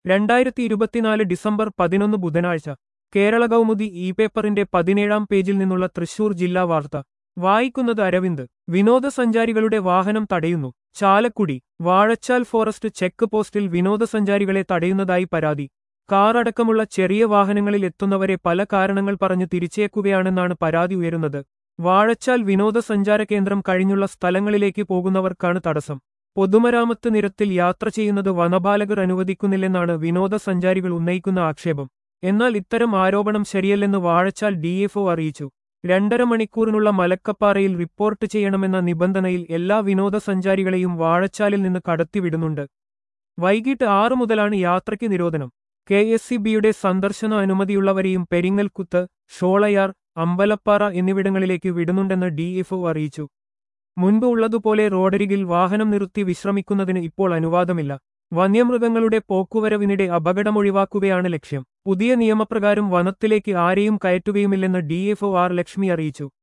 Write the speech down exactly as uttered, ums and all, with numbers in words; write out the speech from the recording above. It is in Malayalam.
രണ്ടായിരത്തി ഇരുപത്തിനാല് ഡിസംബർ പതിനൊന്ന് ബുധനാഴ്ച കേരള കൗമുദി ഇ പേപ്പറിന്റെ പതിനേഴാം പേജിൽ നിന്നുള്ള തൃശൂർ ജില്ലാ വാർത്ത വായിക്കുന്നത് അരവിന്ദ്. വിനോദസഞ്ചാരികളുടെ വാഹനം തടയുന്നു. ചാലക്കുടി. വാഴച്ചാൽ ഫോറസ്റ്റ് ചെക്ക് പോസ്റ്റിൽ വിനോദസഞ്ചാരികളെ തടയുന്നതായി പരാതി. കാർ അടക്കമുള്ള ചെറിയ വാഹനങ്ങളിൽ എത്തുന്നവരെ പല കാരണങ്ങൾ പറഞ്ഞ് തിരിച്ചേക്കുകയാണെന്നാണ് പരാതി ഉയരുന്നത്. വാഴച്ചാൽ വിനോദസഞ്ചാര കേന്ദ്രം കഴിഞ്ഞുള്ള സ്ഥലങ്ങളിലേക്ക് പോകുന്നവർക്കാണ് തടസ്സം. പൊതുമരാമത്ത് നിരത്തിൽ യാത്ര ചെയ്യുന്നത് വനപാലകർ അനുവദിക്കുന്നില്ലെന്നാണ് വിനോദസഞ്ചാരികൾ ഉന്നയിക്കുന്ന ആക്ഷേപം. എന്നാൽ ഇത്തരം ആരോപണം ശരിയല്ലെന്ന് വാഴച്ചാൽ ഡിഎഫ്ഒ അറിയിച്ചു. രണ്ടര മണിക്കൂറിനുള്ള മലക്കപ്പാറയിൽ റിപ്പോർട്ട് ചെയ്യണമെന്ന നിബന്ധനയിൽ എല്ലാ വിനോദസഞ്ചാരികളെയും വാഴച്ചാലിൽ നിന്ന് കടത്തിവിടുന്നുണ്ട്. വൈകിട്ട് ആറു മുതലാണ് യാത്രയ്ക്ക് നിരോധനം. കെ എസ് ഇ ബിയുടെ സന്ദർശന അനുമതിയുള്ളവരെയും പെരിങ്ങൽകുത്ത്, ഷോളയാർ, അമ്പലപ്പാറ എന്നിവിടങ്ങളിലേക്ക് വിടുന്നുണ്ടെന്ന് ഡിഎഫ്ഒ അറിയിച്ചു. മുൻപ് ഉള്ളതുപോലെ റോഡരികിൽ വാഹനം നിർത്തി വിശ്രമിക്കുന്നതിന് ഇപ്പോൾ അനുവാദമില്ല. വന്യമൃഗങ്ങളുടെ പോക്കുവരവിനിടെ അപകടമൊഴിവാക്കുകയാണ് ലക്ഷ്യം. പുതിയ നിയമപ്രകാരം വനത്തിലേക്ക് ആരെയും കയറ്റുകയുമില്ലെന്ന് ഡിഎഫ്ഒ ആർ ലക്ഷ്മി അറിയിച്ചു.